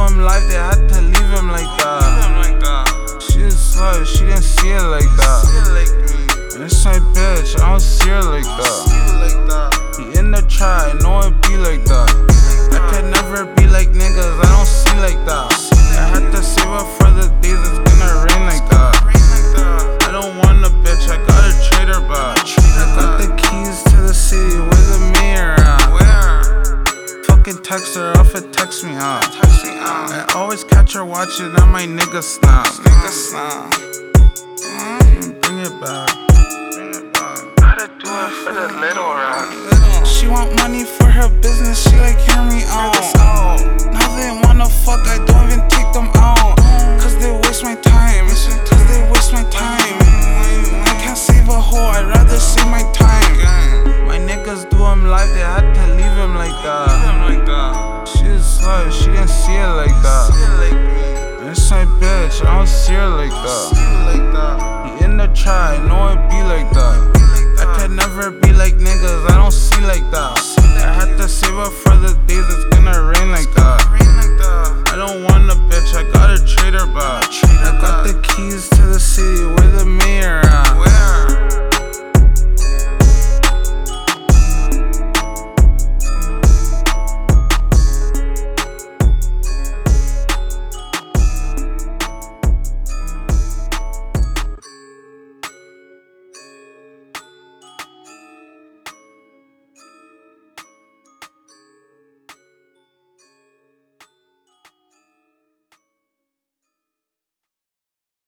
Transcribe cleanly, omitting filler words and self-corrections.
him life, they had to leave him like that. She a slut, she didn't see it like that. And it's my bitch, I don't see her like that. He in the trap, I know it be like that. I could never be like niggas, I don't see like that. I had to save up for the days it's gonna rain like that. I don't want a bitch, I gotta trade her back. I got the keys to the city, where's the mayor at? Fucking text her off, it text me out. I always catch her watching on my nigga snap. Bring it back. Gotta do it for the little rap. She want money for her business, she like hear me out. Now they wanna fuck, I don't even take them out. Cause they waste my time, I can't save a hoe, I'd rather save my time. My niggas do him live, they had to leave him like that. She a slut, she didn't see it like that. And it's my bitch, I don't see her like that. He in the trap, I know it be like that. I could never be like niggas, I don't see like that. I had to save up for the days it's gonna rain like that.